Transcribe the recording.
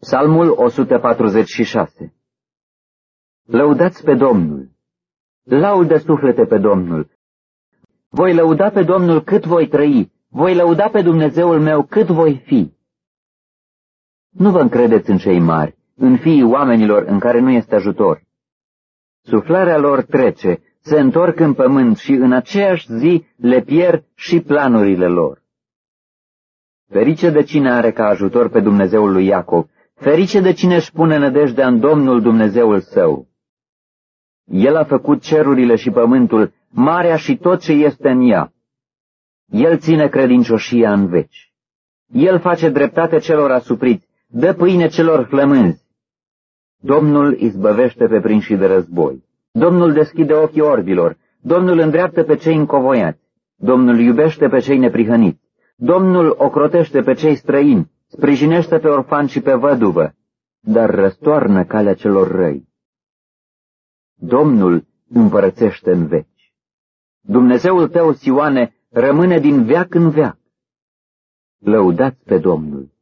Psalmul 146. Lăudați pe Domnul! Laudă suflete pe Domnul! Voi lăuda pe Domnul cât voi trăi, voi lăuda pe Dumnezeul meu cât voi fi. Nu vă încredeți în cei mari, în fiii oamenilor în care nu este ajutor. Suflarea lor trece, se întorc în pământ și în aceeași zi le pierd și planurile lor. Ferice de cine are ca ajutor pe Dumnezeul lui Iacov, ferice de cine își pune nădejdea în Domnul Dumnezeul său. El a făcut cerurile și pământul, marea și tot ce este în ea. El ține credincioșia în veci. El face dreptate celor asupriți, dă pâine celor flămânzi. Domnul izbăvește pe prinși de război. Domnul deschide ochii orbilor. Domnul îndreaptă pe cei încovoiați. Domnul iubește pe cei neprihăniți. Domnul ocrotește pe cei străini, sprijinește pe orfan și pe văduvă, dar răstoarnă calea celor răi. Domnul împărățește în veci. Dumnezeul tău, Sioane, rămâne din veac în veac. Lăudați pe Domnul!